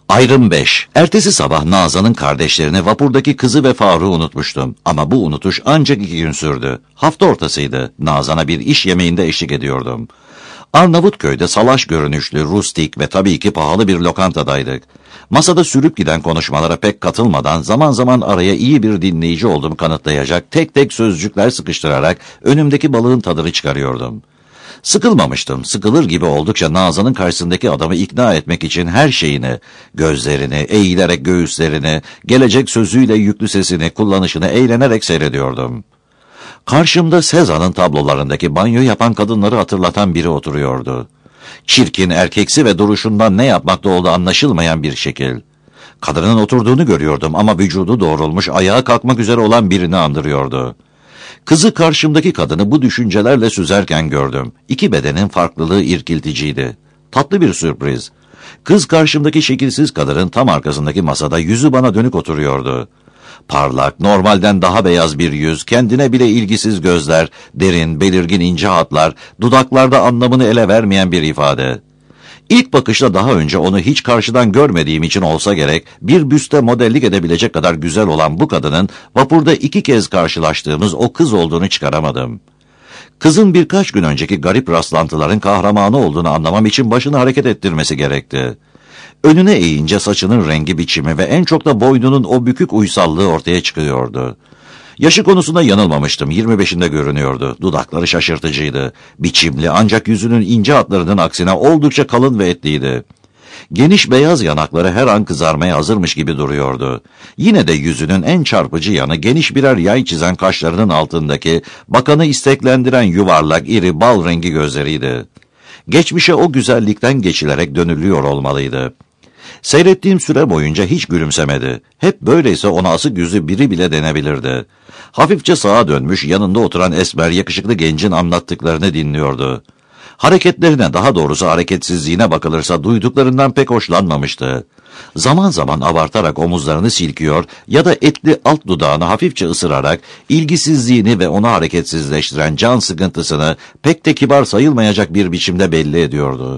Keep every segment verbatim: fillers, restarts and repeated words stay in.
Ayrım beş. Ertesi sabah Nazan'ın kardeşlerini, vapurdaki kızı ve Faruk'u unutmuştum. Ama bu unutuş ancak iki gün sürdü. Hafta ortasıydı. Nazan'a bir iş yemeğinde eşlik ediyordum. Arnavutköy'de salaş görünüşlü, rustik ve tabii ki pahalı bir lokantadaydık. Masada sürüp giden konuşmalara pek katılmadan zaman zaman araya iyi bir dinleyici olduğumu kanıtlayacak tek tek sözcükler sıkıştırarak önümdeki balığın tadını çıkarıyordum. Sıkılmamıştım. Sıkılır gibi oldukça Nazan'ın karşısındaki adamı ikna etmek için her şeyini, gözlerini, eğilerek göğüslerini, gelecek sözüyle yüklü sesini, kullanışını eğlenerek seyrediyordum. Karşımda Sezan'ın tablolarındaki banyo yapan kadınları hatırlatan biri oturuyordu. Çirkin, erkeksi ve duruşundan ne yapmakta olduğu anlaşılmayan bir şekil. Kadının oturduğunu görüyordum ama vücudu doğrulmuş, ayağa kalkmak üzere olan birini andırıyordu. Kızı karşımdaki kadını bu düşüncelerle süzerken gördüm. İki bedenin farklılığı irkilticiydi. Tatlı bir sürpriz. Kız karşımdaki şekilsiz kadının tam arkasındaki masada yüzü bana dönük oturuyordu. Parlak, normalden daha beyaz bir yüz, kendine bile ilgisiz gözler, derin, belirgin ince hatlar, dudaklarda anlamını ele vermeyen bir ifade. İlk bakışta daha önce onu hiç karşıdan görmediğim için olsa gerek, bir büste modellik edebilecek kadar güzel olan bu kadının vapurda iki kez karşılaştığımız o kız olduğunu çıkaramadım. Kızın birkaç gün önceki garip rastlantıların kahramanı olduğunu anlamam için başını hareket ettirmesi gerekti. Önüne eğince saçının rengi, biçimi ve en çok da boynunun o bükük uysallığı ortaya çıkıyordu. Yaşı konusunda yanılmamıştım. yirmi beşinde görünüyordu. Dudakları şaşırtıcıydı. Biçimli ancak yüzünün ince hatlarının aksine oldukça kalın ve etliydi. Geniş beyaz yanakları her an kızarmaya hazırmış gibi duruyordu. Yine de yüzünün en çarpıcı yanı geniş birer yay çizen kaşlarının altındaki bakanı isteklendiren yuvarlak, iri, bal rengi gözleriydi. Geçmişe o güzellikten geçilerek dönülüyor olmalıydı. Seyrettiğim süre boyunca hiç gülümsemedi. Hep böyleyse ona asık yüzü biri bile denebilirdi. Hafifçe sağa dönmüş, yanında oturan esmer yakışıklı gencin anlattıklarını dinliyordu. Hareketlerine, daha doğrusu hareketsizliğine bakılırsa duyduklarından pek hoşlanmamıştı. Zaman zaman abartarak omuzlarını silkiyor ya da etli alt dudağını hafifçe ısırarak ilgisizliğini ve onu hareketsizleştiren can sıkıntısını pek de kibar sayılmayacak bir biçimde belli ediyordu.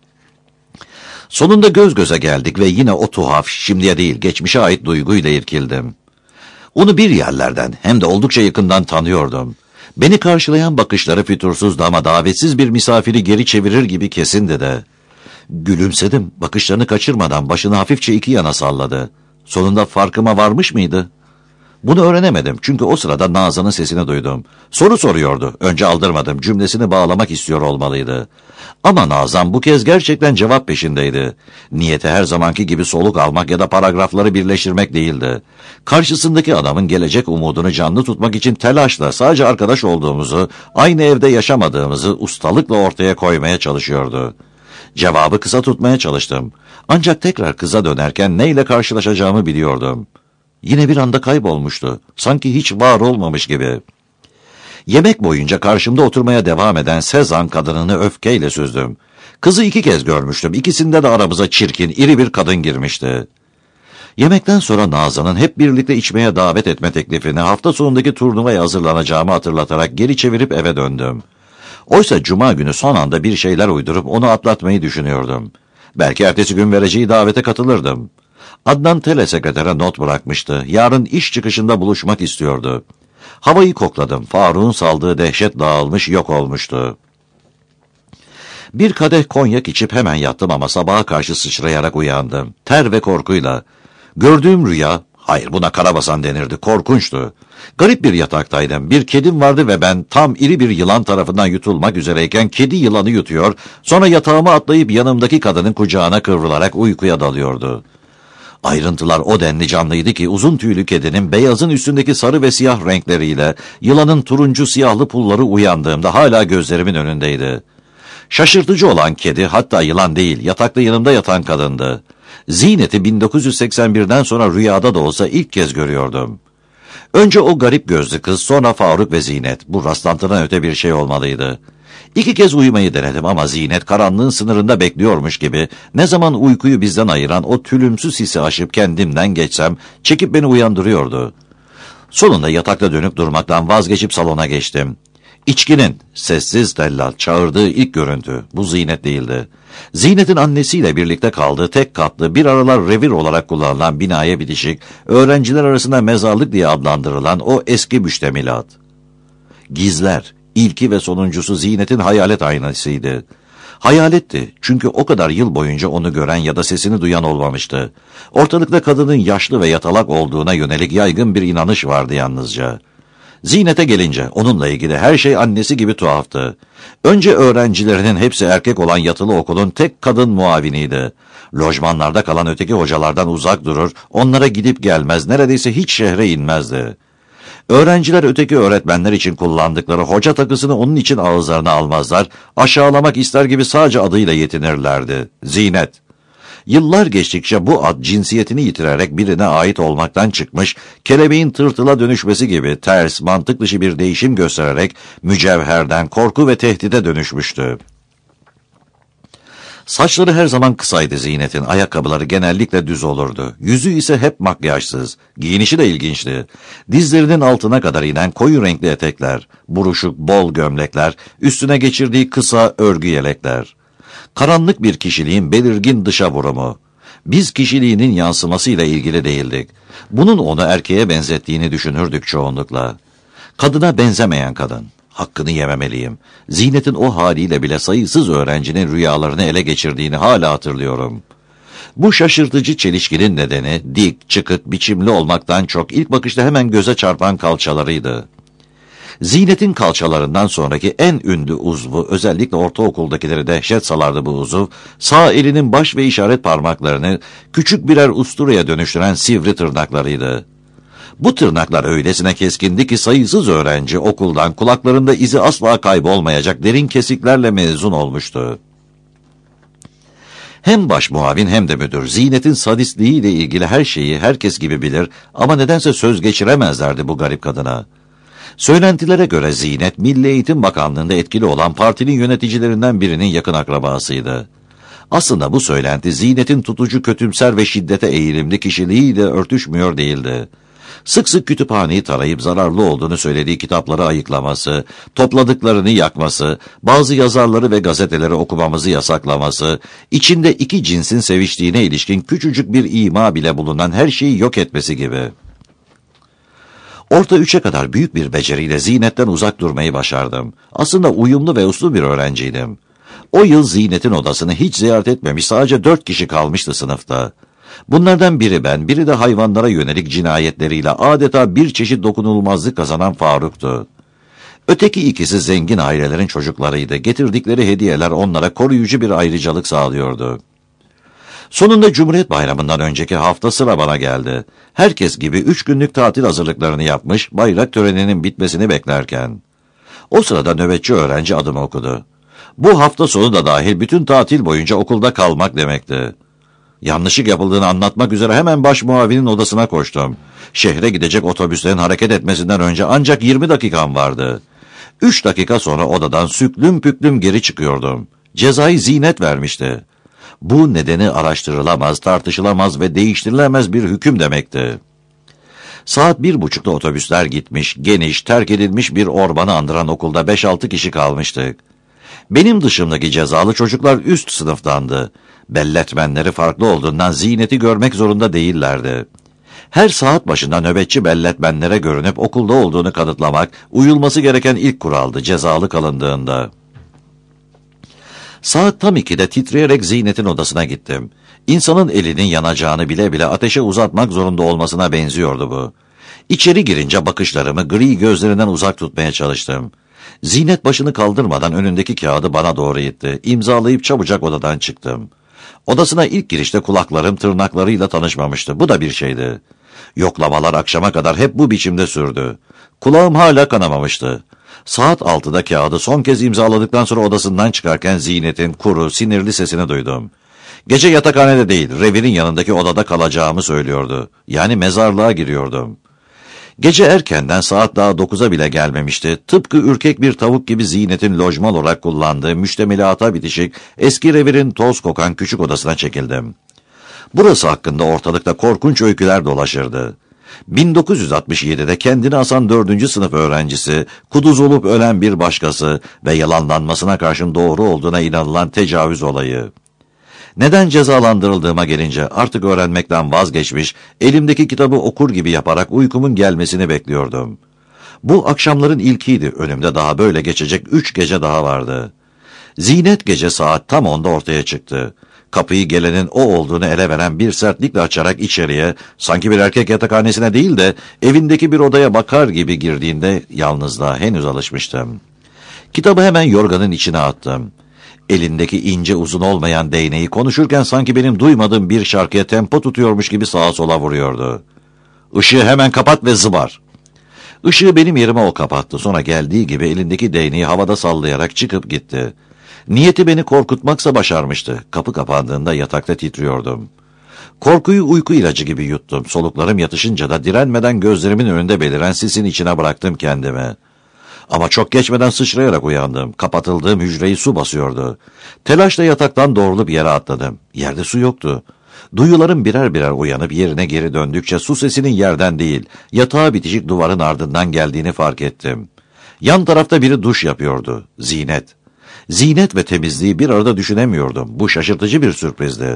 Sonunda göz göze geldik ve yine o tuhaf, şimdiye değil geçmişe ait duyguyla irkildim. Onu bir yerlerden hem de oldukça yakından tanıyordum. Beni karşılayan bakışları fütursuzdu ama davetsiz bir misafiri geri çevirir gibi kesindi de. Gülümsedim, bakışlarını kaçırmadan başını hafifçe iki yana salladı. Sonunda farkıma varmış mıydı? Bunu öğrenemedim çünkü o sırada Nazan'ın sesini duydum. Soru soruyordu. Önce aldırmadım, cümlesini bağlamak istiyor olmalıydı. Ama Nazan bu kez gerçekten cevap peşindeydi. Niyeti her zamanki gibi soluk almak ya da paragrafları birleştirmek değildi. Karşısındaki adamın gelecek umudunu canlı tutmak için telaşla sadece arkadaş olduğumuzu, aynı evde yaşamadığımızı ustalıkla ortaya koymaya çalışıyordu. Cevabı kısa tutmaya çalıştım. Ancak tekrar kıza dönerken neyle karşılaşacağımı biliyordum. Yine bir anda kaybolmuştu. Sanki hiç var olmamış gibi. Yemek boyunca karşımda oturmaya devam eden Sezan kadınını öfkeyle süzdüm. Kızı iki kez görmüştüm. İkisinde de aramıza çirkin, iri bir kadın girmişti. Yemekten sonra Nazan'ın hep birlikte içmeye davet etme teklifini hafta sonundaki turnuvaya hazırlanacağımı hatırlatarak geri çevirip eve döndüm. Oysa cuma günü son anda bir şeyler uydurup onu atlatmayı düşünüyordum. Belki ertesi gün vereceği davete katılırdım. Adnan telesekretere not bırakmıştı. Yarın iş çıkışında buluşmak istiyordu. Havayı kokladım. Faruk'un saldığı dehşet dağılmış, yok olmuştu. Bir kadeh konyak içip hemen yattım ama sabaha karşı sıçrayarak uyandım. Ter ve korkuyla. Gördüğüm rüya, hayır buna karabasan denirdi, korkunçtu. Garip bir yataktaydım. Bir kedim vardı ve ben tam iri bir yılan tarafından yutulmak üzereyken kedi yılanı yutuyor, sonra yatağıma atlayıp yanımdaki kadının kucağına kıvrılarak uykuya dalıyordu. Ayrıntılar o denli canlıydı ki uzun tüylü kedinin beyazın üstündeki sarı ve siyah renkleriyle yılanın turuncu siyahlı pulları uyandığımda hala gözlerimin önündeydi. Şaşırtıcı olan kedi hatta yılan değil, yatakta yanımda yatan kadındı. Zinet'i bin dokuz yüz seksen birden sonra rüyada da olsa ilk kez görüyordum. Önce o garip gözlü kız, sonra Faruk ve Zinet. Bu rastlantıdan öte bir şey olmalıydı. İki kez uyumayı denedim ama Zinet karanlığın sınırında bekliyormuş gibi ne zaman uykuyu bizden ayıran o tülümsüz hissi aşıp kendimden geçsem çekip beni uyandırıyordu. Sonunda yatakta dönüp durmaktan vazgeçip salona geçtim. İçkinin sessiz tellat çağırdığı ilk görüntü bu Zinet değildi. Zinet'in annesiyle birlikte kaldığı tek katlı bir aralar revir olarak kullanılan binaya bitişik, öğrenciler arasında mezarlık diye adlandırılan o eski müştemilat. Gizler, ilki ve sonuncusu Zinet'in hayalet aynasıydı. Hayaletti çünkü o kadar yıl boyunca onu gören ya da sesini duyan olmamıştı. Ortalıkta kadının yaşlı ve yatalak olduğuna yönelik yaygın bir inanış vardı yalnızca. Zinet'e gelince onunla ilgili her şey annesi gibi tuhaftı. Önce öğrencilerinin hepsi erkek olan yatılı okulun tek kadın muaviniydi. Lojmanlarda kalan öteki hocalardan uzak durur, onlara gidip gelmez, neredeyse hiç şehre inmezdi. Öğrenciler öteki öğretmenler için kullandıkları hoca takısını onun için ağızlarına almazlar, aşağılamak ister gibi sadece adıyla yetinirlerdi. Zinet. Yıllar geçtikçe bu ad cinsiyetini yitirerek birine ait olmaktan çıkmış, kelebeğin tırtıla dönüşmesi gibi ters, mantık dışı bir değişim göstererek mücevherden korku ve tehdide dönüşmüştü. Saçları her zaman kısaydı Zinet'in, ayakkabıları genellikle düz olurdu. Yüzü ise hep makyajsız, giyinişi de ilginçti. Dizlerinin altına kadar inen koyu renkli etekler, buruşuk bol gömlekler, üstüne geçirdiği kısa örgü yelekler. Karanlık bir kişiliğin belirgin dışa vurumu. Biz kişiliğinin yansımasıyla ilgili değildik. Bunun onu erkeğe benzettiğini düşünürdük çoğunlukla. Kadına benzemeyen kadın. Hakkını yememeliyim. Zinet'in o haliyle bile sayısız öğrencinin rüyalarını ele geçirdiğini hala hatırlıyorum. Bu şaşırtıcı çelişkinin nedeni dik, çıkık, biçimli olmaktan çok ilk bakışta hemen göze çarpan kalçalarıydı. Zinet'in kalçalarından sonraki en ünlü uzvu, özellikle ortaokuldakileri dehşet salardı bu uzuv, sağ elinin baş ve işaret parmaklarını küçük birer usturaya dönüştüren sivri tırnaklarıydı. Bu tırnaklar öylesine keskindi ki sayısız öğrenci okuldan kulaklarında izi asla kaybolmayacak derin kesiklerle mezun olmuştu. Hem baş muavin hem de müdür Zinet'in sadistliğiyle ilgili her şeyi herkes gibi bilir ama nedense söz geçiremezlerdi bu garip kadına. Söylentilere göre Zinet, Milli Eğitim Bakanlığı'nda etkili olan partinin yöneticilerinden birinin yakın akrabasıydı. Aslında bu söylenti Zinet'in tutucu, kötümser ve şiddete eğilimli kişiliğiyle örtüşmüyor değildi. Sık sık kütüphaneyi tarayıp zararlı olduğunu söylediği kitapları ayıklaması, topladıklarını yakması, bazı yazarları ve gazeteleri okumamızı yasaklaması, içinde iki cinsin seviştiğine ilişkin küçücük bir ima bile bulunan her şeyi yok etmesi gibi. Orta üçe kadar büyük bir beceriyle Zinet'ten uzak durmayı başardım. Aslında uyumlu ve uslu bir öğrenciydim. O yıl Zinet'in odasını hiç ziyaret etmemiş, sadece dört kişi kalmıştı sınıfta. Bunlardan biri ben, biri de hayvanlara yönelik cinayetleriyle adeta bir çeşit dokunulmazlık kazanan Faruk'tu. Öteki ikisi zengin ailelerin çocuklarıydı. Getirdikleri hediyeler onlara koruyucu bir ayrıcalık sağlıyordu. Sonunda Cumhuriyet Bayramı'ndan önceki hafta sıra bana geldi. Herkes gibi üç günlük tatil hazırlıklarını yapmış, bayrak töreninin bitmesini beklerken. O sırada nöbetçi öğrenci adımı okudu. Bu hafta sonu da dahil bütün tatil boyunca okulda kalmak demekti. Yanlışlık yapıldığını anlatmak üzere hemen baş muavinin odasına koştum. Şehre gidecek otobüslerin hareket etmesinden önce ancak yirmi dakikam vardı. Üç dakika sonra odadan süklüm püklüm geri çıkıyordum. Cezayı Zinet vermişti. Bu nedeni araştırılamaz, tartışılamaz ve değiştirilemez bir hüküm demekti. Saat bir buçukta otobüsler gitmiş, geniş, terk edilmiş bir ormanı andıran okulda beş altı kişi kalmıştık. Benim dışımdaki cezalı çocuklar üst sınıftandı. Belletmenleri farklı olduğundan Zinet'i görmek zorunda değillerdi. Her saat başında nöbetçi belletmenlere görünüp okulda olduğunu kanıtlamak, uyulması gereken ilk kuraldı cezalı kalındığında. Saat tam ikide titreyerek Zinet'in odasına gittim. İnsanın elinin yanacağını bile bile ateşe uzatmak zorunda olmasına benziyordu bu. İçeri girince bakışlarımı gri gözlerinden uzak tutmaya çalıştım. Zinet başını kaldırmadan önündeki kağıdı bana doğru itti. İmzalayıp çabucak odadan çıktım. Odasına ilk girişte kulaklarım tırnaklarıyla tanışmamıştı. Bu da bir şeydi. Yoklamalar akşama kadar hep bu biçimde sürdü. Kulağım hala kanamamıştı. Saat altıda kağıdı son kez imzaladıktan sonra odasından çıkarken Zinet'in kuru, sinirli sesini duydum. Gece yatakhanede değil, revirin yanındaki odada kalacağımı söylüyordu. Yani mezarlığa giriyordum. Gece erkenden saat daha dokuza bile gelmemişti. Tıpkı ürkek bir tavuk gibi Zinet'in lojman olarak kullandığı müştemilata bitişik eski revirin toz kokan küçük odasına çekildim. Burası hakkında ortalıkta korkunç öyküler dolaşırdı. bin dokuz yüz altmış yedide kendini asan dördüncü sınıf öğrencisi, kuduz olup ölen bir başkası ve yalanlanmasına karşın doğru olduğuna inanılan tecavüz olayı. Neden cezalandırıldığıma gelince artık öğrenmekten vazgeçmiş, elimdeki kitabı okur gibi yaparak uykumun gelmesini bekliyordum. Bu akşamların ilkiydi, önümde daha böyle geçecek üç gece daha vardı. Zinet gece saat tam onda ortaya çıktı. Kapıyı gelenin o olduğunu ele veren bir sertlikle açarak içeriye, sanki bir erkek yatakhanesine değil de evindeki bir odaya bakar gibi girdiğinde yalnızlığa henüz alışmıştım. Kitabı hemen yorganın içine attım. Elindeki ince uzun olmayan değneği konuşurken sanki benim duymadığım bir şarkıya tempo tutuyormuş gibi sağa sola vuruyordu. "Işığı hemen kapat ve zıbar." Işığı benim yerime o kapattı. Sonra geldiği gibi elindeki değneği havada sallayarak çıkıp gitti. Niyeti beni korkutmaksa başarmıştı. Kapı kapandığında yatakta titriyordum. Korkuyu uyku ilacı gibi yuttum. Soluklarım yatışınca da direnmeden gözlerimin önünde beliren sisin içine bıraktım kendimi. Ama çok geçmeden sıçrayarak uyandım. Kapatıldığım hücreyi su basıyordu. Telaşla yataktan doğrulup yere atladım. Yerde su yoktu. Duyularım birer birer uyanıp yerine geri döndükçe su sesinin yerden değil, yatağa bitişik duvarın ardından geldiğini fark ettim. Yan tarafta biri duş yapıyordu. Zinet. Zinet ve temizliği bir arada düşünemiyordum. Bu şaşırtıcı bir sürprizdi.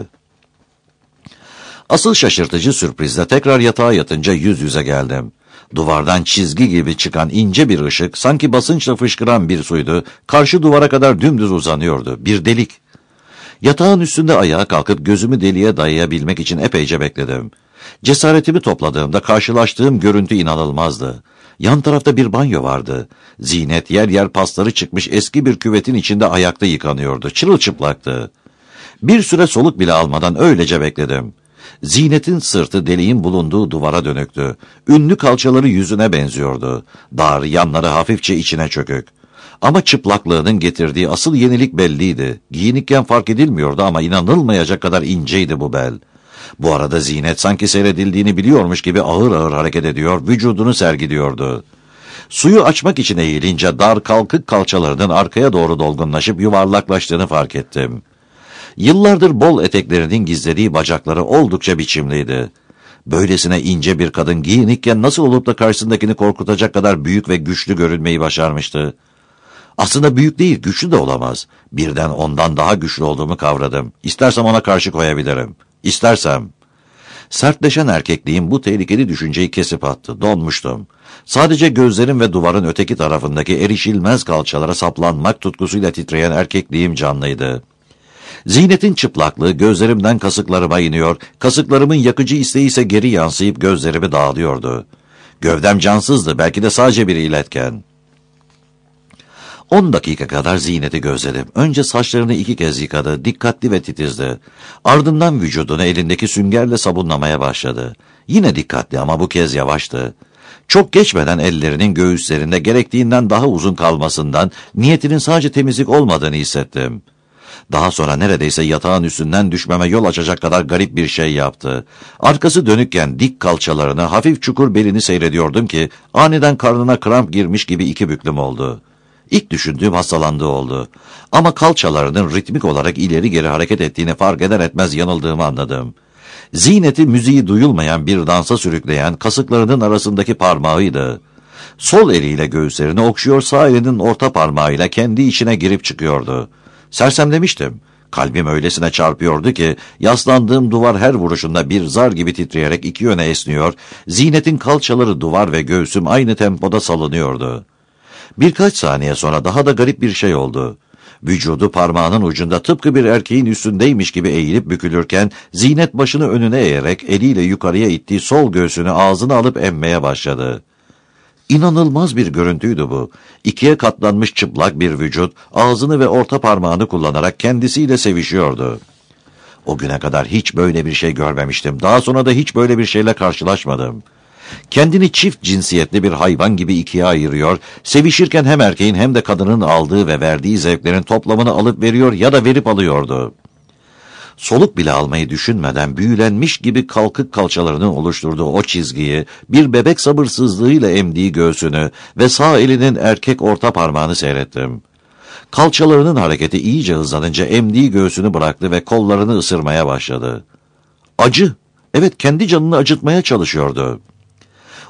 Asıl şaşırtıcı sürprizle tekrar yatağa yatınca yüz yüze geldim. Duvardan çizgi gibi çıkan ince bir ışık, sanki basınçla fışkıran bir suydu, karşı duvara kadar dümdüz uzanıyordu. Bir delik. Yatağın üstünde ayağa kalkıp gözümü deliğe dayayabilmek için epeyce bekledim. Cesaretimi topladığımda karşılaştığım görüntü inanılmazdı. Yan tarafta bir banyo vardı. Zinet yer yer pasları çıkmış eski bir küvetin içinde ayakta yıkanıyordu. Çırılçıplaktı. Bir süre soluk bile almadan öylece bekledim. Zinet'in sırtı deliğin bulunduğu duvara dönüktü. Ünlü kalçaları yüzüne benziyordu. Dar, yanları hafifçe içine çökük. Ama çıplaklığının getirdiği asıl yenilik belliydi. Giyinikken fark edilmiyordu ama inanılmayacak kadar inceydi bu bel. Bu arada Zinet sanki seyredildiğini biliyormuş gibi ağır ağır hareket ediyor, vücudunu sergiliyordu. Suyu açmak için eğilince dar kalkık kalçalarının arkaya doğru dolgunlaşıp yuvarlaklaştığını fark ettim. Yıllardır bol eteklerinin gizlediği bacakları oldukça biçimliydi. Böylesine ince bir kadın giyinikken nasıl olup da karşısındakini korkutacak kadar büyük ve güçlü görünmeyi başarmıştı? Aslında büyük değil, güçlü de olamaz. Birden ondan daha güçlü olduğumu kavradım. İstersem ona karşı koyabilirim. İstersem. Sertleşen erkekliğim bu tehlikeli düşünceyi kesip attı. Donmuştum. Sadece gözlerim ve duvarın öteki tarafındaki erişilmez kalçalara saplanmak tutkusuyla titreyen erkekliğim canlıydı. Zinet'in çıplaklığı gözlerimden kasıklarıma iniyor, kasıklarımın yakıcı isteği ise geri yansıyıp gözlerimi dağılıyordu. Gövdem cansızdı, belki de sadece bir iletken. On dakika kadar Zinet'i gözledim. Önce saçlarını iki kez yıkadı, dikkatli ve titizdi. Ardından vücudunu elindeki süngerle sabunlamaya başladı. Yine dikkatli ama bu kez yavaştı. Çok geçmeden ellerinin göğüslerinde gerektiğinden daha uzun kalmasından niyetinin sadece temizlik olmadığını hissettim. Daha sonra neredeyse yatağın üstünden düşmeme yol açacak kadar garip bir şey yaptı. Arkası dönükken dik kalçalarını, hafif çukur belini seyrediyordum ki aniden karnına kramp girmiş gibi iki büklüm oldu. İlk düşündüğüm hastalandığı oldu. Ama kalçalarının ritmik olarak ileri geri hareket ettiğini fark eder etmez yanıldığımı anladım. Zinet'i müziği duyulmayan bir dansa sürükleyen kasıklarının arasındaki parmağıydı. Sol eliyle göğüslerini okşuyor, sağ elinin orta parmağıyla kendi içine girip çıkıyordu. Sersemlemiştim. Kalbim öylesine çarpıyordu ki yaslandığım duvar her vuruşunda bir zar gibi titreyerek iki yöne esniyor, Zinet'in kalçaları duvar ve göğsüm aynı tempoda salınıyordu. Birkaç saniye sonra daha da garip bir şey oldu. Vücudu parmağının ucunda tıpkı bir erkeğin üstündeymiş gibi eğilip bükülürken Zinet başını önüne eğerek eliyle yukarıya ittiği sol göğsünü ağzına alıp emmeye başladı. İnanılmaz bir görüntüydü bu. İkiye katlanmış çıplak bir vücut ağzını ve orta parmağını kullanarak kendisiyle sevişiyordu. O güne kadar hiç böyle bir şey görmemiştim. Daha sonra da hiç böyle bir şeyle karşılaşmadım. Kendini çift cinsiyetli bir hayvan gibi ikiye ayırıyor, sevişirken hem erkeğin hem de kadının aldığı ve verdiği zevklerin toplamını alıp veriyor ya da verip alıyordu. Soluk bile almayı düşünmeden büyülenmiş gibi kalkık kalçalarının oluşturduğu o çizgiyi, bir bebek sabırsızlığıyla emdiği göğsünü ve sağ elinin erkek orta parmağını seyrettim. Kalçalarının hareketi iyice hızlanınca emdiği göğsünü bıraktı ve kollarını ısırmaya başladı. Acı, evet kendi canını acıtmaya çalışıyordu.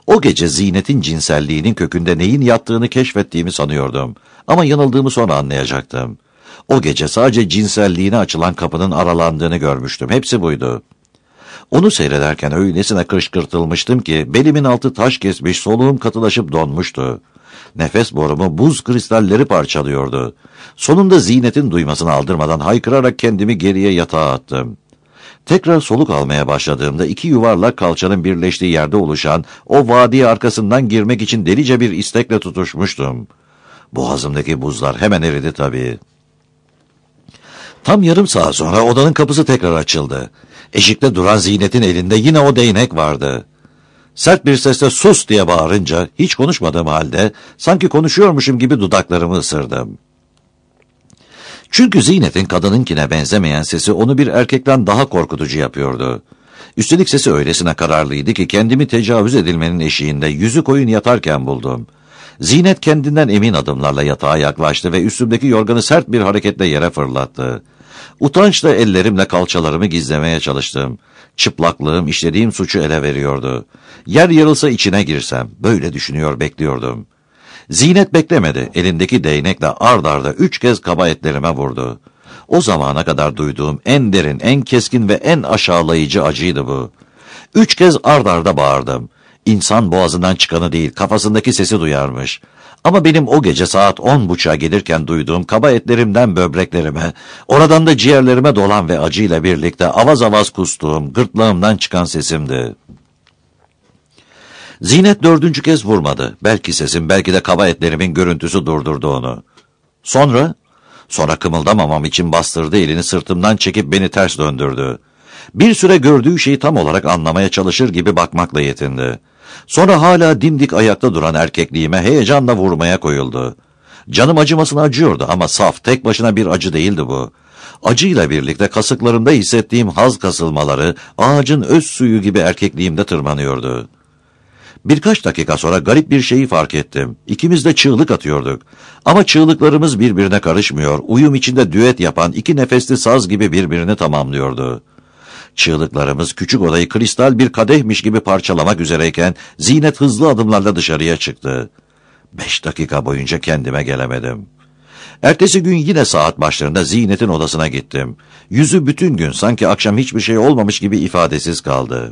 O gece Zinet'in cinselliğinin kökünde neyin yattığını keşfettiğimi sanıyordum. Ama yanıldığımı sonra anlayacaktım. O gece sadece cinselliğine açılan kapının aralandığını görmüştüm. Hepsi buydu. Onu seyrederken öylesine kışkırtılmıştım ki belimin altı taş kesmiş, soluğum katılaşıp donmuştu. Nefes borumu buz kristalleri parçalıyordu. Sonunda Zinet'in duymasını aldırmadan haykırarak kendimi geriye yatağa attım. Tekrar soluk almaya başladığımda iki yuvarlak kalçanın birleştiği yerde oluşan o vadiye arkasından girmek için delice bir istekle tutuşmuştum. Boğazımdaki buzlar hemen eridi tabii. Tam yarım saat sonra odanın kapısı tekrar açıldı. Eşikte duran Zinet'in elinde yine o değnek vardı. Sert bir sesle sus diye bağırınca hiç konuşmadığım halde sanki konuşuyormuşum gibi dudaklarımı ısırdım. Çünkü Zinet'in kadınınkine benzemeyen sesi onu bir erkekten daha korkutucu yapıyordu. Üstelik sesi öylesine kararlıydı ki kendimi tecavüz edilmenin eşiğinde yüzü koyun yatarken buldum. Zinet kendinden emin adımlarla yatağa yaklaştı ve üstümdeki yorganı sert bir hareketle yere fırlattı. Utançla ellerimle kalçalarımı gizlemeye çalıştım. Çıplaklığım işlediğim suçu ele veriyordu. Yer yarılsa içine girsem, böyle düşünüyor bekliyordum. Zinet beklemedi, elindeki değnekle ard arda üç kez kaba etlerime vurdu. O zamana kadar duyduğum en derin, en keskin ve en aşağılayıcı acıydı bu. Üç kez ard arda bağırdım. İnsan boğazından çıkanı değil, kafasındaki sesi duyarmış. Ama benim o gece saat on buçuğa gelirken duyduğum kaba etlerimden böbreklerime, oradan da ciğerlerime dolan ve acıyla birlikte avaz avaz kustuğum, gırtlağımdan çıkan sesimdi. Zinet dördüncü kez vurmadı. Belki sesim, belki de kaba etlerimin görüntüsü durdurdu onu. Sonra, sonra kımıldamamam için bastırdı elini sırtımdan çekip beni ters döndürdü. Bir süre gördüğü şeyi tam olarak anlamaya çalışır gibi bakmakla yetindi. Sonra hala dimdik ayakta duran erkekliğime heyecanla vurmaya koyuldu. Canım acımasına acıyordu ama saf, tek başına bir acı değildi bu. Acıyla birlikte kasıklarımda hissettiğim haz kasılmaları ağacın öz suyu gibi erkekliğimde tırmanıyordu. Birkaç dakika sonra garip bir şeyi fark ettim. İkimiz de çığlık atıyorduk. Ama çığlıklarımız birbirine karışmıyor, uyum içinde düet yapan iki nefesli saz gibi birbirini tamamlıyordu. Çığlıklarımız küçük odayı kristal bir kadehmiş gibi parçalamak üzereyken Zinet hızlı adımlarla dışarıya çıktı. Beş dakika boyunca kendime gelemedim. Ertesi gün yine saat başlarında Zinet'in odasına gittim. Yüzü bütün gün sanki akşam hiçbir şey olmamış gibi ifadesiz kaldı.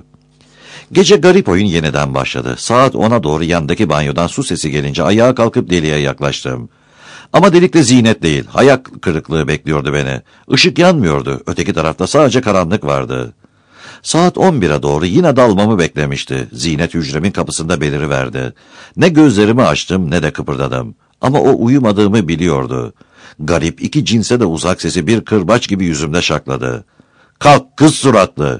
Gece garip oyun yeniden başladı. Saat ona doğru yandaki banyodan su sesi gelince ayağa kalkıp deliğe yaklaştım. Ama delikte Zinet değil, hayal kırıklığı bekliyordu beni. Işık yanmıyordu, öteki tarafta sadece karanlık vardı. Saat on bire doğru yine dalmamı beklemişti. Zinet hücremin kapısında beliriverdi. Ne gözlerimi açtım ne de kıpırdadım. Ama o uyumadığımı biliyordu. Garip, iki cinse de uzak sesi bir kırbaç gibi yüzümde şakladı. "Kalk kız suratlı!"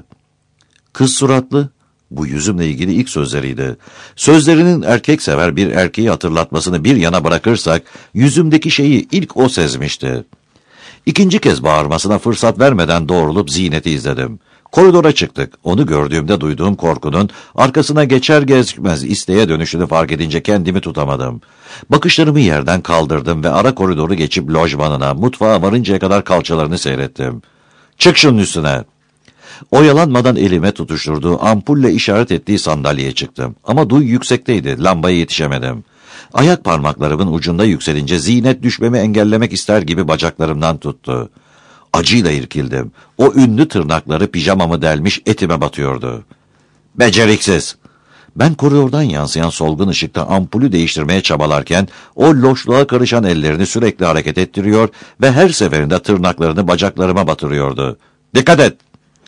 Kız suratlı? Bu yüzümle ilgili ilk sözleriydi. Sözlerinin erkek sever bir erkeği hatırlatmasını bir yana bırakırsak, yüzümdeki şeyi ilk o sezmişti. İkinci kez bağırmasına fırsat vermeden doğrulup Zinet'i izledim. Koridora çıktık. Onu gördüğümde duyduğum korkunun arkasına geçer geçmez isteğe dönüşünü fark edince kendimi tutamadım. Bakışlarımı yerden kaldırdım ve ara koridoru geçip lojmanına, mutfağa varıncaya kadar kalçalarını seyrettim. "Çık şunun üstüne!" Oyalanmadan elime tutuşturduğu, ampulle işaret ettiği sandalyeye çıktım. Ama duy yüksekteydi, lambaya yetişemedim. Ayak parmaklarımın ucunda yükselince Zinet düşmemi engellemek ister gibi bacaklarımdan tuttu. Acıyla irkildim. O ünlü tırnakları pijamamı delmiş etime batıyordu. "Beceriksiz!" Ben koridordan yansıyan solgun ışıkta ampulü değiştirmeye çabalarken o loşluğa karışan ellerini sürekli hareket ettiriyor ve her seferinde tırnaklarını bacaklarıma batırıyordu. "Dikkat et!"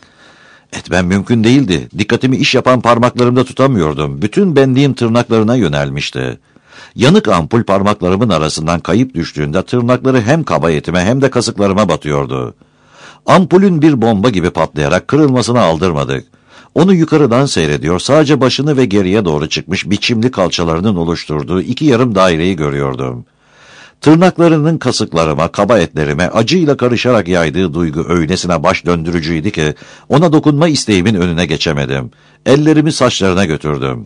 Etmem mümkün değildi. Dikkatimi iş yapan parmaklarımda tutamıyordum. Bütün benliğim tırnaklarına yönelmişti. Yanık ampul parmaklarımın arasından kayıp düştüğünde tırnakları hem kaba etime hem de kasıklarıma batıyordu. Ampulün bir bomba gibi patlayarak kırılmasını aldırmadık. Onu yukarıdan seyrediyor, sadece başını ve geriye doğru çıkmış biçimli kalçalarının oluşturduğu iki yarım daireyi görüyordum. Tırnaklarının kasıklarıma, kaba etlerime acıyla karışarak yaydığı duygu öylesine baş döndürücüydü ki ona dokunma isteğimin önüne geçemedim. Ellerimi saçlarına götürdüm.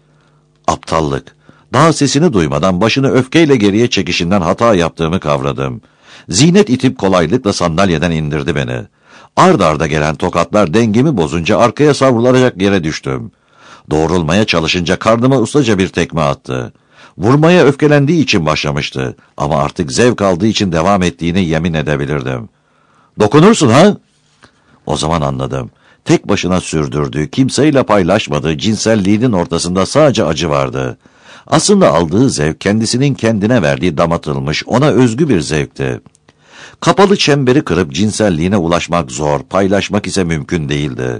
Aptallık. Daha sesini duymadan başını öfkeyle geriye çekişinden hata yaptığımı kavradım. Zinet itip kolaylıkla sandalyeden indirdi beni. Ard arda gelen tokatlar dengemi bozunca arkaya savrularak yere düştüm. Doğrulmaya çalışınca karnıma ustaca bir tekme attı. Vurmaya öfkelendiği için başlamıştı ama artık zevk aldığı için devam ettiğini yemin edebilirdim. "Dokunursun ha?" O zaman anladım. Tek başına sürdürdüğü, kimseyle paylaşmadığı cinselliğinin ortasında sadece acı vardı. Aslında aldığı zevk kendisinin kendine verdiği damatılmış, ona özgü bir zevkti. Kapalı çemberi kırıp cinselliğine ulaşmak zor, paylaşmak ise mümkün değildi.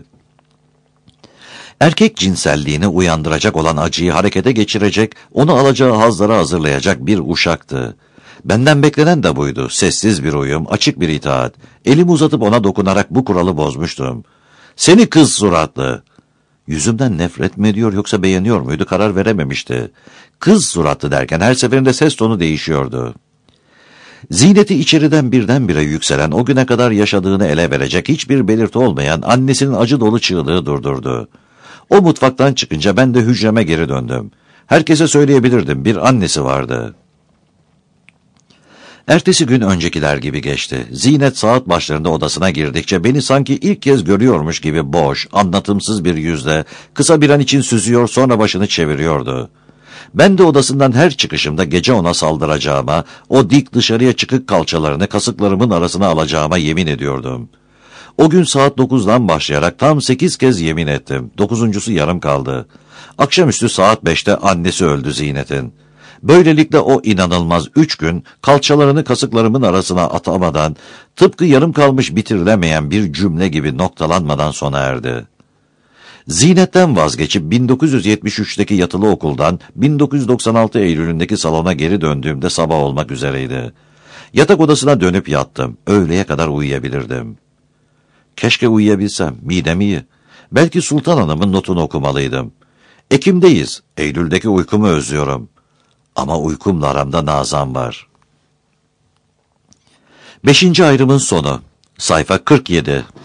Erkek cinselliğini uyandıracak olan acıyı harekete geçirecek, onu alacağı hazlara hazırlayacak bir uşaktı. Benden beklenen de buydu. Sessiz bir uyum, açık bir itaat. Elimi uzatıp ona dokunarak bu kuralı bozmuştum. "Seni kız suratlı!" Yüzümden nefret mi ediyor yoksa beğeniyor muydu karar verememişti. "Kız suratlı" derken her seferinde ses tonu değişiyordu. Ziyneti içeriden birdenbire yükselen, o güne kadar yaşadığını ele verecek hiçbir belirti olmayan annesinin acı dolu çığlığı durdurdu. O mutfaktan çıkınca ben de hücreme geri döndüm. Herkese söyleyebilirdim, bir annesi vardı. Ertesi gün öncekiler gibi geçti. Zinet saat başlarında odasına girdikçe beni sanki ilk kez görüyormuş gibi boş, anlatımsız bir yüzle kısa bir an için süzüyor, sonra başını çeviriyordu. Ben de odasından her çıkışımda gece ona saldıracağıma, o dik dışarıya çıkık kalçalarını kasıklarımın arasına alacağıma yemin ediyordum. O gün saat dokuzdan başlayarak tam sekiz kez yemin ettim. Dokuzuncusu yarım kaldı. Akşamüstü saat beşte annesi öldü Zinet'in. Böylelikle o inanılmaz üç gün kalçalarını kasıklarımın arasına atamadan, tıpkı yarım kalmış bitirilemeyen bir cümle gibi noktalanmadan sona erdi. Zinet'ten vazgeçip bin dokuz yüz yetmiş üçteki yatılı okuldan bin dokuz yüz doksan altı Eylül'ündeki salona geri döndüğümde sabah olmak üzereydi. Yatak odasına dönüp yattım. Öğleye kadar uyuyabilirdim. Keşke uyuyabilsem, midem iyi. Belki Sultan Hanım'ın notunu okumalıydım. Ekim'deyiz, Eylül'deki uykumu özlüyorum. Ama uykumla aramda Nazan var. Beşinci ayrımın sonu. Sayfa kırk yedi.